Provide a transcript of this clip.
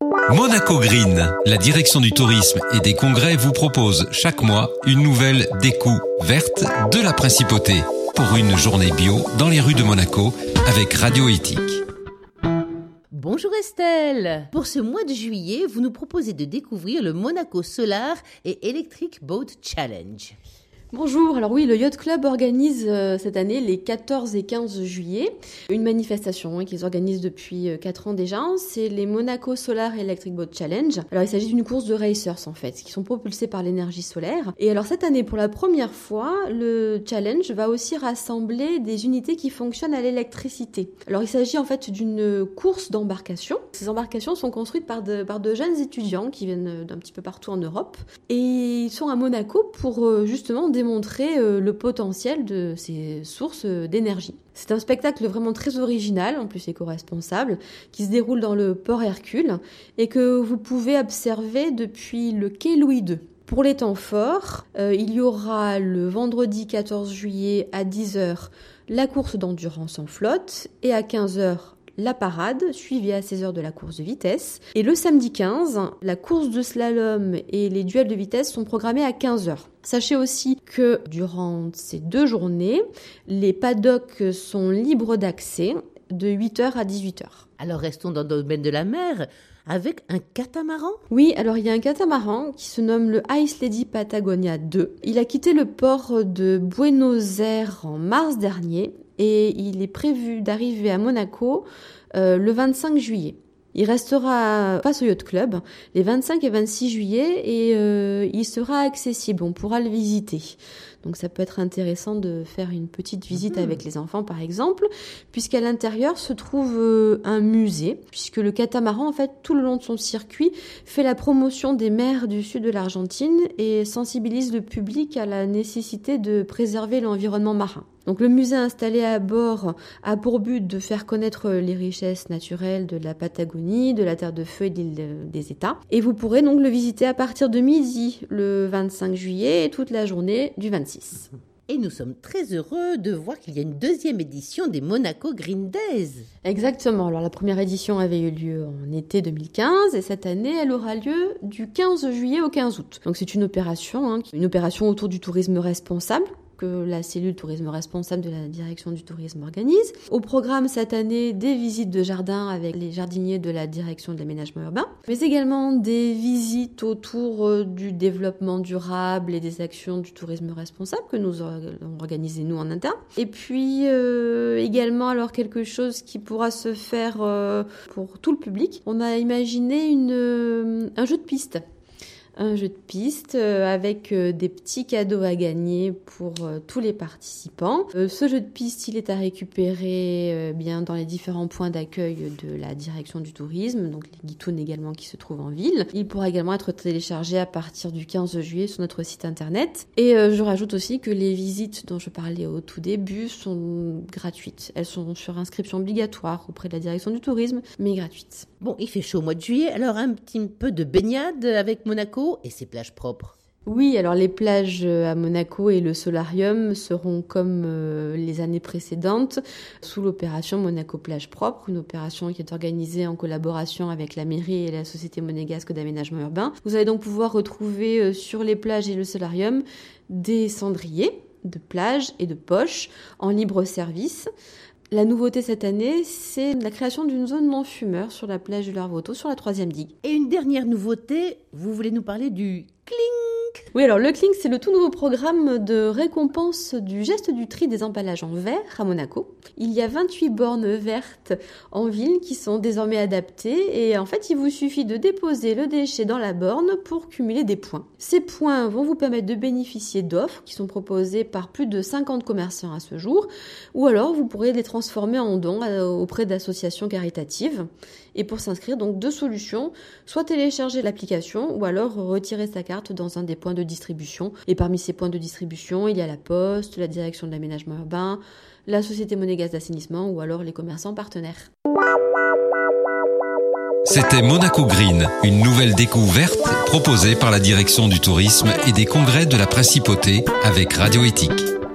Monaco Green, la direction du tourisme et des congrès vous propose chaque mois une nouvelle découverte de la principauté pour une journée bio dans les rues de Monaco avec Radio Éthique. Bonjour Estelle. Pour ce mois de juillet, vous nous proposez de découvrir le Monaco Solar et Electric Boat Challenge. Bonjour, alors oui, le Yacht Club organise cette année les 14 et 15 juillet une manifestation qu'ils organisent depuis 4 ans déjà, c'est les Monaco Solar Electric Boat Challenge. Alors il s'agit d'une course de racers en fait, qui sont propulsés par l'énergie solaire. Et alors cette année, pour la première fois, le challenge va aussi rassembler des unités qui fonctionnent à l'électricité. Alors il s'agit en fait d'une course d'embarcation. Ces embarcations sont construites par de jeunes étudiants qui viennent d'un petit peu partout en Europe. Et ils sont à Monaco pour justement démontrer le potentiel de ces sources d'énergie. C'est un spectacle vraiment très original, en plus éco-responsable, qui se déroule dans le port Hercule et que vous pouvez observer depuis le quai Louis II. Pour les temps forts, il y aura le vendredi 14 juillet à 10h la course d'endurance en flotte et à 15h la parade, suivie à 16h de la course de vitesse. Et le samedi 15, la course de slalom et les duels de vitesse sont programmés à 15h. Sachez aussi que durant ces 2 journées, les paddocks sont libres d'accès de 8h à 18h. Alors restons dans le domaine de la mer avec un catamaran. Oui, alors il y a un catamaran qui se nomme le Ice Lady Patagonia 2. Il a quitté le port de Buenos Aires en mars dernier et il est prévu d'arriver à Monaco le 25 juillet. Il restera face au Yacht Club les 25 et 26 juillet et il sera accessible, on pourra le visiter. Donc ça peut être intéressant de faire une petite visite avec les enfants par exemple, puisqu'à l'intérieur se trouve un musée, puisque le catamaran en fait tout le long de son circuit fait la promotion des mers du sud de l'Argentine et sensibilise le public à la nécessité de préserver l'environnement marin. Donc le musée installé à bord a pour but de faire connaître les richesses naturelles de la Patagonie, de la Terre de Feu et de l'île des États. Et vous pourrez donc le visiter à partir de midi le 25 juillet et toute la journée du 26. Et nous sommes très heureux de voir qu'il y a une 2e édition des Monaco Green Days. Exactement. Alors la première édition avait eu lieu en été 2015 et cette année, elle aura lieu du 15 juillet au 15 août. Donc c'est une opération autour du tourisme responsable que la cellule tourisme responsable de la direction du tourisme organise. Au programme cette année, des visites de jardin avec les jardiniers de la direction de l'aménagement urbain, mais également des visites autour du développement durable et des actions du tourisme responsable que nous avons organisé nous en interne. Et puis également alors quelque chose qui pourra se faire pour tout le public. On a imaginé un jeu de piste. Un jeu de piste avec des petits cadeaux à gagner pour tous les participants. Ce jeu de piste, il est à récupérer bien dans les différents points d'accueil de la direction du tourisme, donc les guitounes également qui se trouvent en ville. Il pourra également être téléchargé à partir du 15 juillet sur notre site internet. Et je rajoute aussi que les visites dont je parlais au tout début sont gratuites. Elles sont sur inscription obligatoire auprès de la direction du tourisme, mais gratuites. Bon, il fait chaud au mois de juillet, alors un petit peu de baignade avec Monaco et ses plages propres. Oui, alors les plages à Monaco et le solarium seront comme les années précédentes sous l'opération Monaco Plage Propre, une opération qui est organisée en collaboration avec la mairie et la Société monégasque d'aménagement urbain. Vous allez donc pouvoir retrouver sur les plages et le solarium des cendriers de plage et de poches en libre service. La nouveauté cette année, c'est la création d'une zone non-fumeur sur la plage du Larvoto, sur la 3e digue. Et une dernière nouveauté, vous voulez nous parler du Clink. Oui, alors le Clink, c'est le tout nouveau programme de récompense du geste du tri des emballages en verre à Monaco. Il y a 28 bornes vertes en ville qui sont désormais adaptées et en fait, il vous suffit de déposer le déchet dans la borne pour cumuler des points. Ces points vont vous permettre de bénéficier d'offres qui sont proposées par plus de 50 commerçants à ce jour ou alors vous pourrez les transformer en dons auprès d'associations caritatives. Et pour s'inscrire, donc 2 solutions, soit télécharger l'application ou alors retirer sa carte dans un des points de distribution. Et parmi ces points de distribution, il y a la Poste, la direction de l'aménagement urbain, la Société monégasque d'assainissement ou alors les commerçants partenaires. C'était Monaco Green, une nouvelle découverte proposée par la direction du tourisme et des congrès de la principauté avec Radio Éthique.